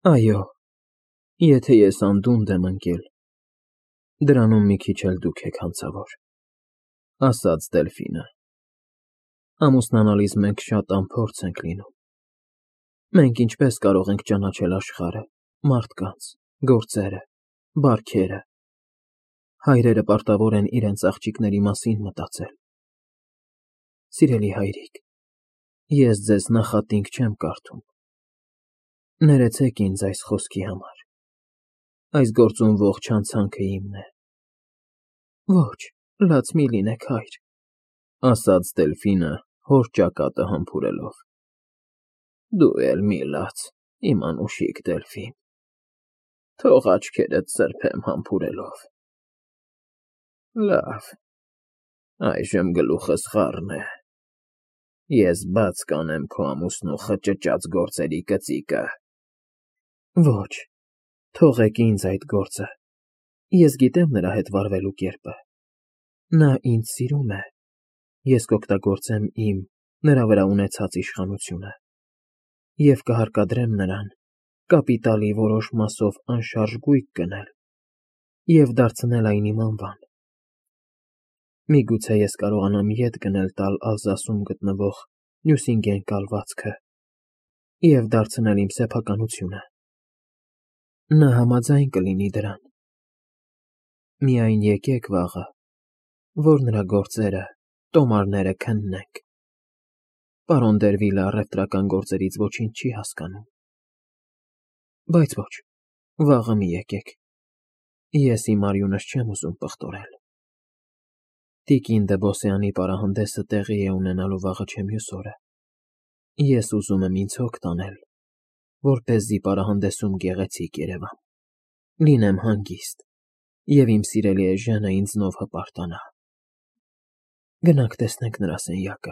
Այո, եթե ես անդունդ եմ ընկել, դրանում մի քիչ էլ դուք եք հանցավոր, ասաց Դելֆինը։ Ամուսնանալիս մենք շատ անփորձ ենք լինում։ Մենք ինչպես կարող ենք ճանաչել աշխարհը, մարդկանց, գործերը, բարքերը։ Հայրերը պարտավոր են իրենց աղջիկների մասին մտածել։ Սիրելի հայրիկ, ես ձեզ նախատինք չեմ կարդում։ Ներեցեք ինձ այս խոսքի համար։ Այս գործում ողջ հանցանքը իմն է։ Ոչ, լաց մի լինեք, հայր, ասաց Դելֆինը, հոր ճակատը համբուրելով։ Դու էլ մի լաց, իմ անուշիկ Դելֆին։ Թող աչքերդ սրբեմ համբուրելով։ Լավ, այժմ գլուխս խառն է։ Ես բաց կանեմ քո ամուսնու խճճած գործերի կծիկը։ Ոչ, թողեք ինձ այդ գործը։ Ես գիտեմ նրա հետ վարվելու կերպը։ Նա ինձ սիրում է։ Ես կօգտագործեմ իմ նրա վրա ունեցած իշխանությունը և կհարկադրեմ նրան կապիտալի որոշ մասով անշարժ գույք գնել և դարձնել այն իմ անվան։ Միգուցե ես կարողանամ ետ գնել տալ Ալզասում գտնվող Նյուսինգեն կալվածքը և դարձնել իմ սեփականությունը։ Նա համաձայն կլինի դրան։ Միայն եկեք վաղը, որ նրա գործերը, տոմարները քննենք։ Պարոն Դերվիլը առևտրական գործերից ոչինչ չի հասկանում։ Բայց ոչ, վաղը մի եկեք։ Ես իմ արյունս չեմ ուզում պղտորել։ Տիկին դը Բոսեանի պարահանդեսը տեղի է ունենալու վաղը չեմյուս օրը։ Ես ուզում եմ ինձ հոգ տանել, որպեսզի պարահանդեսում գեղեցիկ երևամ, լինեմ հանգիստ, և իմ սիրելի էժենը ինձնով հպարտանա։ Գնանք տեսնենք նրա սենյակը։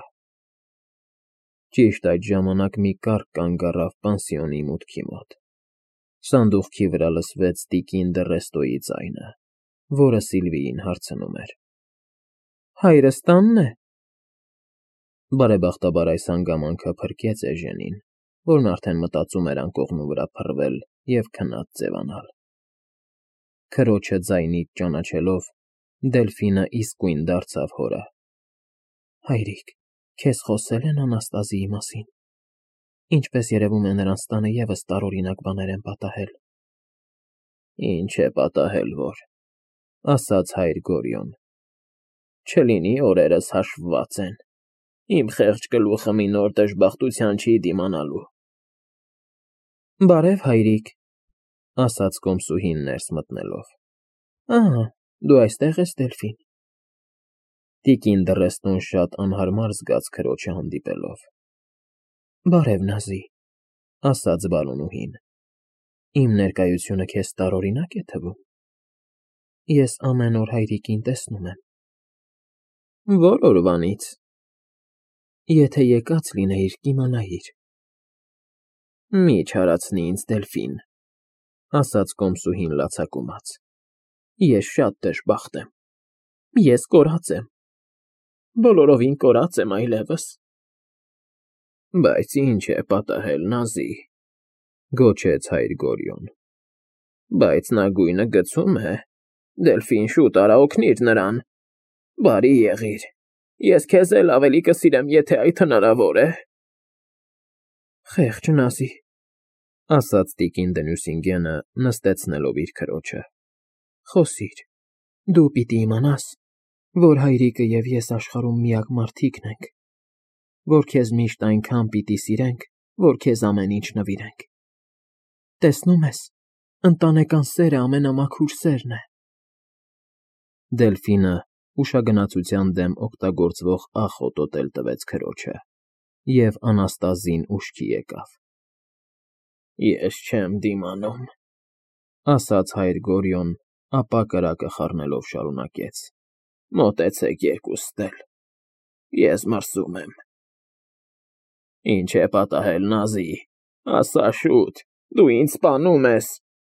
Ճիշտ այդ ժամանակ մի կառք կանգ առավ պանսիոնի մուտքի մոտ։ Սանդուղքի վրա լսվեց տիկին Դեռեստոյի ձայնը, որը Սիլվիին հարցնում էր. Հայրս տանն է։ Բարեբախտաբար այս հանգամանքը փրկեց էժենին, որն արդեն մտածում էր անկողնու վրա փռվել և քնած ձևանալ։ Քրոջը ձայնից ճանաչելով, Դելֆինը իսկույն դարձավ հորը։ Հայրիկ, քեզ խոսե՞լ են Անաստազիի մասին։ Ինչպես երևում է, նրանց տանը ևս տարօրինակ բաներ են պատահել։ Ինչ է պատահել, որ, ասաց հայր Գորիոն։ Չլինի օրերս հաշվված են։ Իմ խեղճ գլուխը մի նոր դժբախտության չի դիմանալու։ Բարև, հայրիկ, ասաց կոմսուհին ներս մտնելով։ Ահա, դու այստեղ ես, Դելֆին։ Տիկին Դռեստոն շատ անհարմար զգաց քրոջը հանդիպելով։ Բարև, Նազի, ասաց Բալունուհին։ Իմ ներկայությունը քեզ տարօրինակ է թվում։ Ես ամեն օր հայրիկին տեսնում եմ։ Որ օրվանից։ Եթե եկած լինեիր, կիմանայիր։ Մի չարացնի ինձ, Դելֆին, ասաց կոմսուհին լացակումած։ Ես շատ դժբախտ եմ։ Ես կորած եմ։ Բոլորովին կորած եմ այլևս։ Բայց ինչ է պատահել, Նազի, գոչեց հայր Գորիոն։ Բայց նա գույնը գցում է։ Դելֆին, շուտ արա, օգնիր նրան։ Բարի եղիր։ Ես քեզ էլ ավելի կսիրեմ, եթե այդ հնարավոր է։ Խեղճ Նազի, ասաց տիկին Դենյուսինգենը, նստեցնելով իր քրոջը։ Խոսիր, դու պիտի իմանաս, որ հայրիկը և ես աշխարհում միակ մարդիկն ենք, որ քեզ միշտ այնքան պիտի սիրենք, որ քեզ ամեն ինչ նվիրենք։ Տեսնում ես, ընտանեկան սերը ամենամաքուր սերն է։ Դելֆինը ուշագնացության դեմ օգտագործվող աղ հոտոտել քրոջը, և Անաստազին ուշքի եկավ։ Ես չեմ դիմանում, ասաց հայր Գորիոն, ապա կրակը խառնելով շարունակեց. Մոտեցեք երկուսդ էլ։ Ես մրսում եմ։ Ինչ է պատահել, Նազի, ասա շուտ, դու ինձ սպանում ես։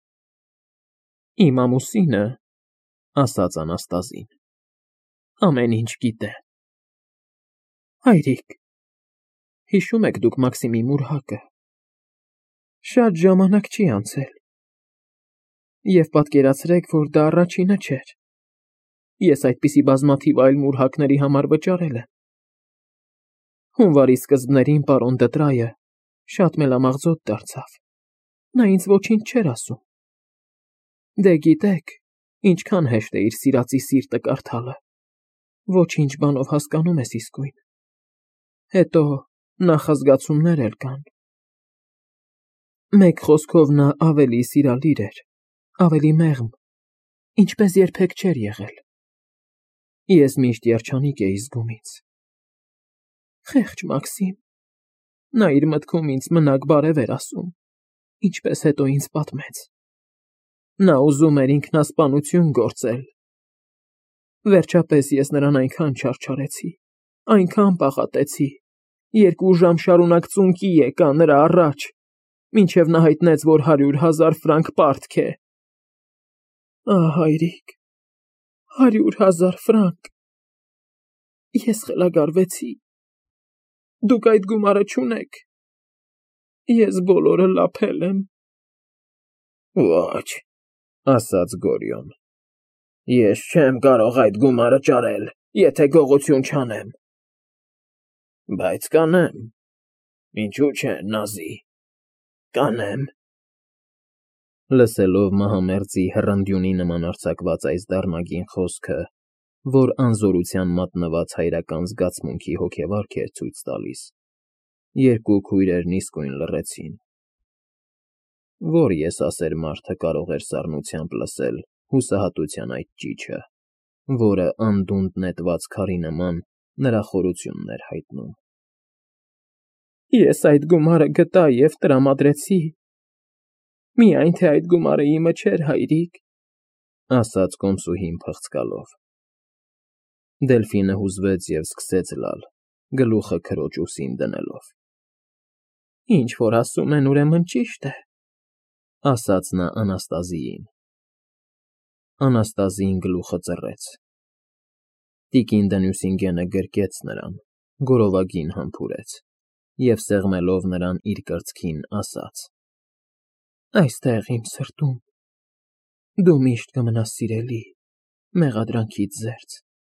Իմ ամուսինը, ասաց Անաստազին, ամեն ինչ գիտե։ Հայրիկ, հիշո՞ւմ եք դուք Մաքսիմի մուրհակը։ Շատ ժամանակ չի անցել։ Եվ պատկերացրեք, որ դա առաջինը չէր։ Ես այդպիսի բազմաթիվ այլ մուրհակների համար վճարել եմ։ Հունվարի սկզբներին պարոն Դտրայը շատ մելամաղձոտ դարձավ։ Նա ինձ ոչինչ չէր ասում։ Դե գիտեք, ինչքան հեշտ է իր սիրածի սիրտը կարդալը։ Ոչինչ բանով հասկանում ես իսկույն։ Հետո նախազգացումներ էլ կան։ Մեկ խոսքով նա ավելի սիրալիր էր, ավելի մեղմ, ինչպես երբեք չէր եղել։ Ես միշտ երջանիկ էի զգում ինձ։ Խեղճ Մաքսիմ, նա իր մտքում ինձ մնաք բարև էր ասում, ինչպես հետո ինձ պատմեց։ Նա ուզում էր ինքնասպանություն գործել։ Վերջապես ես նրան այնքան չարչարեցի, այնքան պաղատեցի, 2 ժամ շարունակ ծունկի եկա նրա առաջ, մինչև նա հայտնեց, որ 100,000 ֆրանկ պարտք է։ Ահ, հայրիկ, 100,000 ֆրանկ։ Ես խելագարվեցի։ Դուք այդ գումարը չունեք։ Ես բոլորը լափել եմ։ Ոչ, ասաց Գորյուն։ Ես չեմ կարող այդ գումարը ճարել, եթե գողություն չանեմ։ Բայց կանեմ։ Ինչու՞ չէ, Նազի։ Կանեմ։ Լսելով մահամերձի հռնդյունի նման արձակված այս դառնագին խոսքը, որ անզորության մատնված հայրական զգացմունքի հոգեվարք էր ցույց տալիս, երկու քույրերն իսկույն լռեցին։ Որ եսասեր մարդը կարող էր սառնությամբ լսել հուսահատության այդ ճիչը, որը անդունդ նետված քարի նման նրա խորությունն էր հայտնում։ Ես այդ գումարը գտա և տրամադրեցի։ Միայն թե այդ գումարը իմը չէր, հայրիկ, ասաց կոմսուհին փղցկալով։ Դելֆինը հուզվեց և սկսեց լալ, գլուխը քրոջ ուսին դնելով։ Ինչ որ ասում են, ուրեմն ճիշտ է, ասաց նա Անաստազիին։ Անաստազին գլուխը ծռեց։ Տիկին Դենյուսինգենը գրկեց նրան, գորովագին համբուրեց և սեղմելով նրան իր կրծքին ասաց. Այստեղ իմ սրտում դու միշտ կմնաս սիրելի, մեղադրանքից զերծ։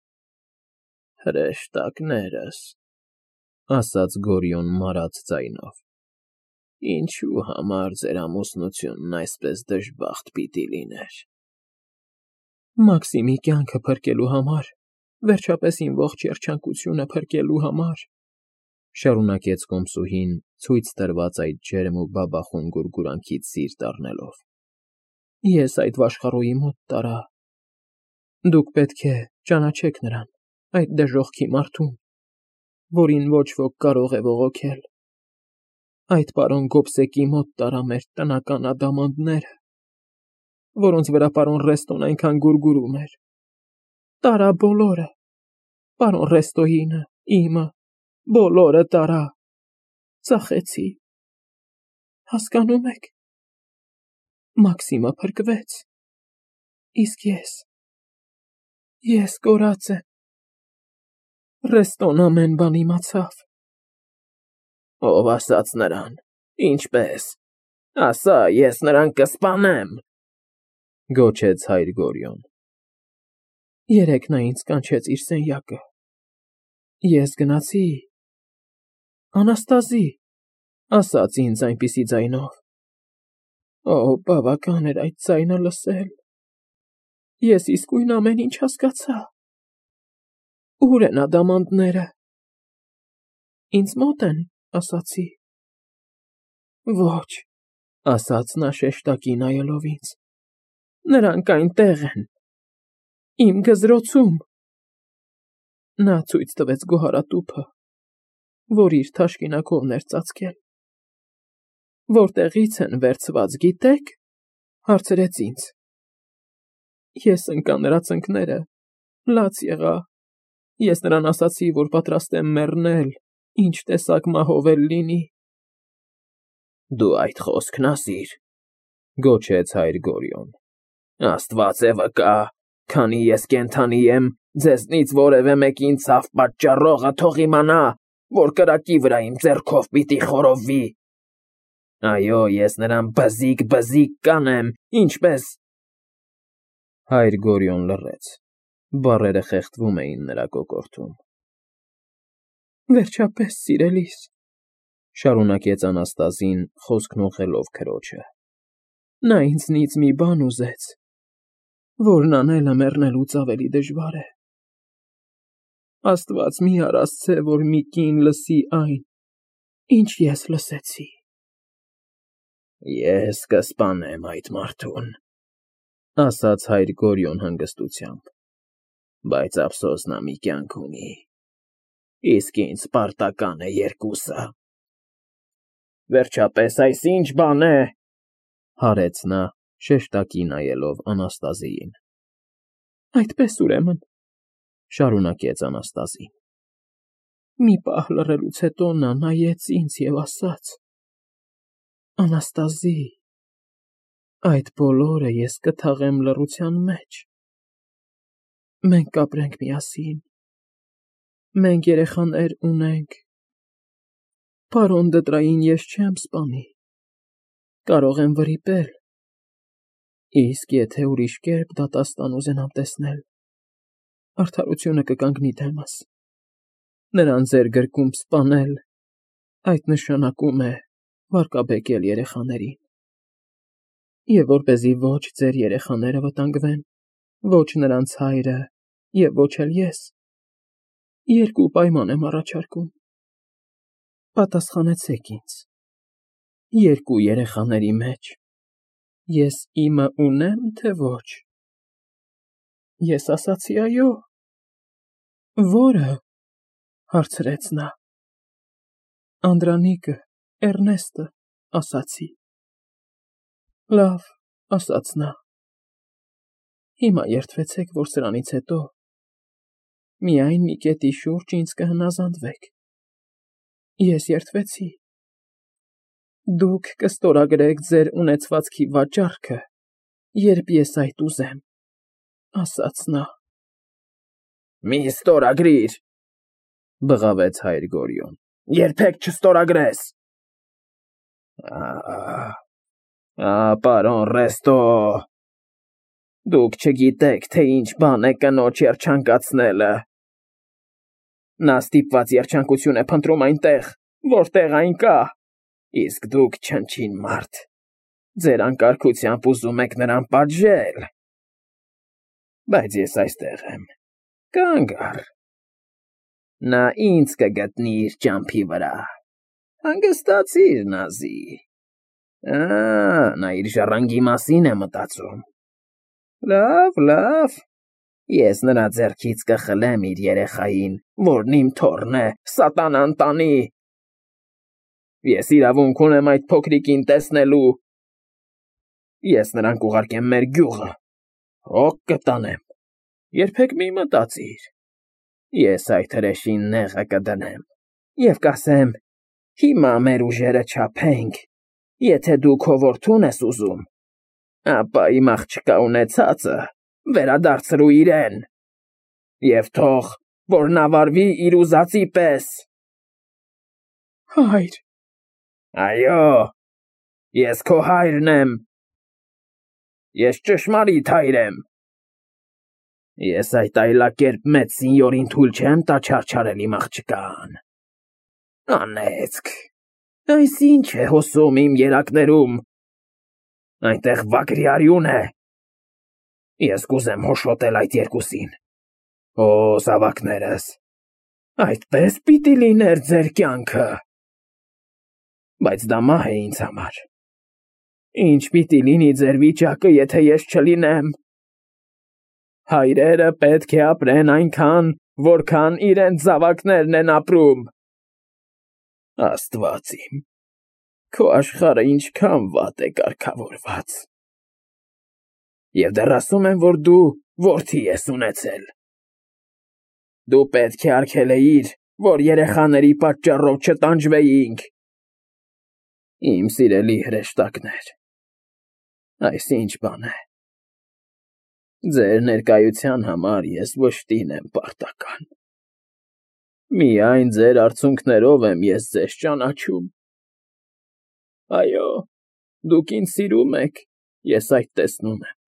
Հրեշտակներս, ասաց Գորյուն մարած ձայնով։ Ինչու համար ձեր ամուսնությունն այսպես դժբախտ պիտի լիներ։ Մաքսիմի կյանքը փրկելու համար, վերջապես իմ ողջ երջանկությունը փրկելու համար, շարունակեց կոմսուհին, ցույց տրված այդ ջերմ ու բաբախուն գուրգուրանքից սիրտ առնելով։ Ես այդ վաշխառուի մոտ տարա։ Դուք պետք է ճանաչեք նրան, այդ դժոխքի մարդուն, որին ոչ ոք կարող է բողոքել։ Այդ պարոն Գոբսեկի մոտ տարա մեր տնական ադամանդները, որոնց վրա պարոն Ռեստոն այնքան գուրգուրում էր։ Տարա բոլորը, պարոն Ռեստոյինը, իմը, բոլորը տարա, ծախեցի։ Հասկանում եք, Մաքսիմը փրկվեց, իսկ ես կորած եմ։ Ռեստոն ամեն բան իմացավ։ Ով ասաց նրան, ինչպես, ասա, ես նրան կսպանեմ, գոչեց հայր Գորյուն։ Երեկ նա ինձ կանչեց իր սենյակը։ Ես գնացի։ Անաստազի, ասաց ինձ այնպիսի ձայնով։ Օ, բավական էր այդ ձայնը լսել։ Ես իսկույն ամեն ինչ հասկացա։ Ուր են ադամանդները։ Ինձ մոտ են, ասացի։ Ոչ, ասաց նա շեշտակի նայելով ինձ։ Նրանք այնտեղ են, իմ գզրոցում։ Նա ցույց տվեց գոհարատուփը, որ իր թաշկինակովն էր ծածկել։ Որտեղից են վերցված, գիտեք, հարցրեց ինձ։ Ես ընկա նրա ծնկները, լաց եղա։ Ես նրան ասացի, որ պատրաստ եմ մեռնել, ինչ տեսակ մահով էլ լինի։ Դու այդ խոսքն ասիր, գոչեց հայր Գորյուն։ Աստված է վկա, քանի ես կենդանի եմ, ձեզնից որևէ մեկին ցավ պատճառողը թող իմանա, որ կրակի վրա իմ ձեռքով պիտի խորովվի։ Այո, ես նրան բզիկ կանեմ, ինչպես… Հայր Գորիոն լռեց, բառերը խեղդվում էին նրա կոկորդում։ Վերջապես, սիրելիս, շարունակեց Անաստազին, խոսքն ուղղելով քրոջը, նա ինձնից մի բան ուզեց, որն անելը մեռնելուց ավելի դժվար է։ Աստված մի արասցե, որ մի կին լսի այն, ինչ ես լսեցի։ Ես կսպանեմ այդ մարդուն, ասաց հայր Գորիոն հանգստությամբ, բայց ափսոս նա մի կյանք ունի, իսկ ինձ պարտական է երկուսը։ Վերջապես այս ինչ բան է, հարեց նա, շեշտակի նայելով Անաստազիին։ Այդպես ուրեմն, շարունակեց Անաստազին, մի պահ լռելուց հետո նա նայեց ինձ և ասաց. Անաստազի, այդ բոլորը ես կթաղեմ լռության մեջ։ Մենք կապրենք միասին, մենք երեխաներ ունենք, պարոն դտրային ես չեմ սպանի, կարող եմ վրիպել, իսկ եթե ուրիշ կերպ դատաստան ուզենամ տեսնել, արդարությունը կկանգնի դեմս, նրան ձեր գրկում սպանել, այդ նշանակում է վարկաբեկել երեխաներին, և որպեսզի ոչ ձեր երեխաները վտանգվեն, ոչ նրանց հայրը և ոչ էլ ես, երկու պայման եմ առաջարկում, պատասխանեցեք ինձ, երկու երեխաների մեջ ես իմը ունե՞մ, թե ոչ։ Ես ասացի այո։ Որը, հարցրեց նա։ Անդրանիկը, Էրնեստը, ասացի։ Լավ, ասաց նա։ Հիմա երդվեցեք, որ սրանից հետո միայն մի կետի շուրջ ինձ կհնազանդվեք։ Ես երդվեցի։ Դուք կստորագրեք ձեր ունեցվածքի վաճառքը, երբ ես այդ ուզեմ, ասաց նա։ Մի ստորագրիր, բղավեց հայր Գորիոն, երբեք չստորագրես։ Պարոն Ռեստո, դուք չգիտեք, թե ինչ բան է կնոջ երջանկացնելը։ Նա ստիպված երջանկություն է փնտրում այնտեղ, որտեղ այն կա, իսկ դուք չնչին մարդ, ձեր անկարգությամբ ուզում եք նրան պատժել։ Բայց ես այստեղ եմ, կանգ առ։ Նա ինձ կգտնի իր ճամփի վրա, հանգստացիր, Նազի։ Նա իր ժառանգի մասին է մտածում։ Լավ, ես նրա ձեռքից կխլեմ իր երեխային, որն իմ թոռն է, սատանան տանի։ Ես իրավունք ունեմ այդ փոքրիկին տեսնելու։ Ես նրան կուղարկեմ մեր գյուղը, հոգ կտանեմ, երբեք մի մտածիր։ Ես այդ հրեշին նեղը կդնեմ և կասեմ, հիմա մեր ուժերը չափենք, եթե դու քո որդուն ես ուզում, ապա իմ աղջկա ունեցածը վերադարձրու իրեն, և թող, որ նա վարվի իր ուզածի պես։ Հայր։ Այո, ես քո հայրն եմ։ Ես ճշմարիտ հայր եմ։ Ես այդ այլակերպ մեծ սինյորին թույլ չեմ տա չարչարել իմ աղջկան։ Անեծք, այս ինչ է հոսում իմ երակներում։ Այնտեղ վագրի արյուն է։ Ես կուզեմ հոշոտել այդ երկուսին։ Օ, զավակներս, այդպես պիտի լիներ ձեր կյանքը։ Բայց դա մահ է ինձ համար։ Ինչ պիտի լինի ձեր վիճակը, եթե ես չլինեմ։ Հայրերը պետք է ապրեն այնքան, որքան իրենց զավակներն են ապրում։ Աստված իմ, քո աշխարհը ինչքան վատ է կարգավորված։ Եվ դեռ ասում են, որ դու որդի ես ունեցել։ Դու պետք է արգելեիր, որ երեխաների պատճառով չտանջվեինք։ Իմ սիրելի հրեշտակներ, այս ինչ բան է։ Ձեր ներկայության համար ես վշտին եմ պարտական։ Միայն ձեր արցունքներով եմ ես ձեզ ճանաչում։ Այո, դուք ինձ սիրում եք, ես այդ տեսնում եմ։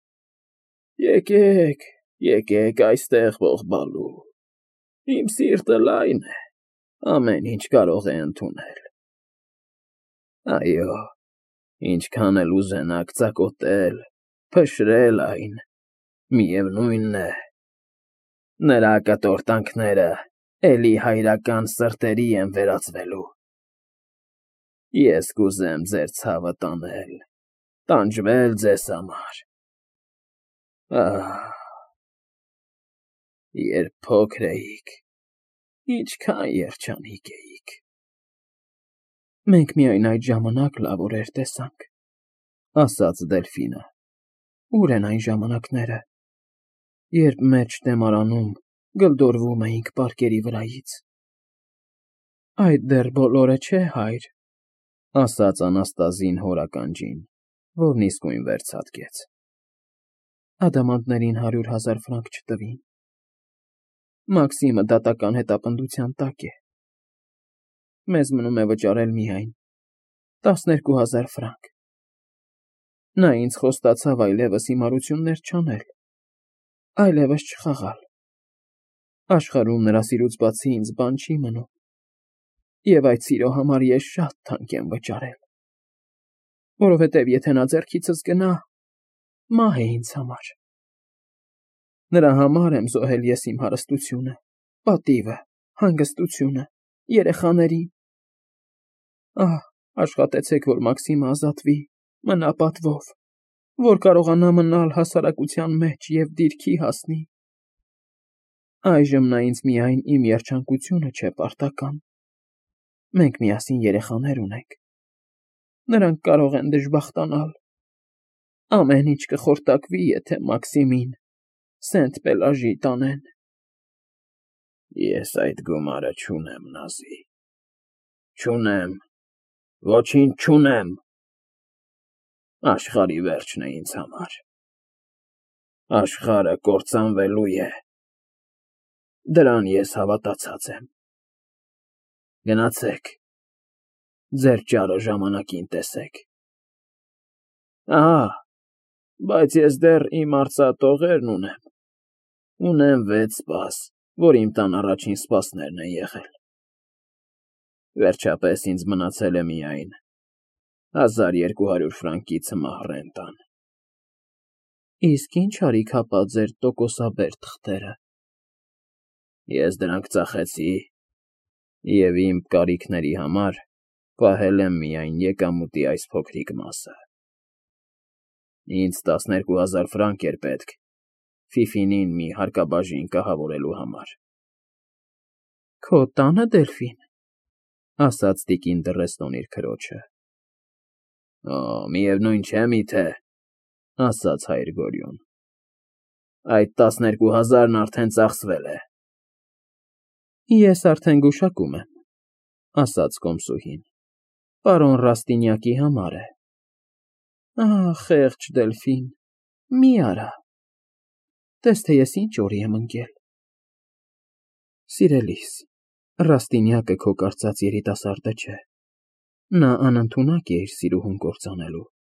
Եկեք այստեղ ողբալու։ Իմ սիրտը լայն է, ամեն ինչ կարող է ընդունել։ Այո, ինչքան էլ ուզենաք ծակոտել, փշրել այն, միևնույնն է, նրա կտորտանքները էլի հայրական սրտերի են վերածվելու։ Ես կուզեմ ձեր ցավը տանել, տանջվել ձեզ համար։ Երբ փոքր էիք, ինչքան երջանիկ էիք։ Մենք միայն այդ ժամանակ լավորեր տեսանք, ասաց Դելֆինը։ Ուր են այն ժամանակները, երբ մեր շտեմարանում գլդորվում էինք պարկերի վրայից։ Այդ դեռ բոլորը չէ, հայր, ասաց Անաստազին հոր ականջին, որն իսկույն վերցատկեց։ Ադամանդներին 100,000 ֆրանկ չտվին։ Մաքսիմը դատական հետապնդության տակ է։ Մեզ մնում է վճարել միայն 12,000 ֆրանկ։ Նա ինձ խոստացավ այլևս հիմարություններ չանել, այլևս չխաղալ։ Աշխարհում նրա սիրուց բացի ինձ բան չի մնում, և այդ սիրո համար ես շատ թանկ եմ վճարել, որովհետև եթե նա ձեռքիցս գնա, մահ է ինձ համար։ Նրա համար եմ զոհել ես իմ հարստությունը, պատիվը, հանգստությունը, երեխաներին։ Աշխատեցեք, որ Մաքսիմը ազատվի, մնա պատվով, որ կարողանա մնալ հասարակության մեջ և դիրքի հասնի։ Այժմ նա ինձ միայն իմ երջանկությունը չէ պարտական։ Մենք միասին երեխաներ ունենք։ Նրանք կարող են դժբախտանալ։ Ամեն ինչ կխորտակվի, եթե Մաքսիմին Սենտ֊Պելաժի տանեն։ Ես այդ գումարը չունեմ, Նազի։ Չունեմ, ոչինչ չունեմ։ Աշխարհի վերջն է ինձ համար։ Աշխարհը կործանվելու է։ Դրան ես հավատացած եմ։ Գնացեք, ձեր ճարը ժամանակին տեսեք։ Բայց ես դեռ իմ արծաթողերն ունեմ։ Ունեմ 6 սպաս, որ իմ տան առաջին սպասներն են եղել։ Վերջապես ինձ մնացել է միայն 1200 ֆրանկի ցմահ ռենտան։ Իսկ ինչ արիք հապա ձեր տոկոսաբեր թղթերը։ Ես դրանք ծախեցի և իմ կարիքների համար պահել եմ միայն եկամուտի այս փոքրիկ մասը։ Ինձ 12,000 ֆրանկ էր պետք Ֆիֆինին մի հարկաբաժին կահավորելու համար։ Քո տանը, Դելֆին, ասաց տիկին Դռեստոն իր քրոջը։ Միևնույն չէ միթե, ասաց հայր Գորյուն։ Այդ 12,000-ն արդեն ծախսվել է։ Ես արդեն գուշակում եմ, ասաց կոմսուհին, պարոն Ռաստինյակի համար է։ Խեղճ Դելֆին, մի արա։ Տես թե ես ինչ օրի եմ ընկել։ Սիրելիս, Ռաստինյակը քո կարծած երիտասարդը չէ։ Նա անընդունակ է իր սիրուհուն կործանելու։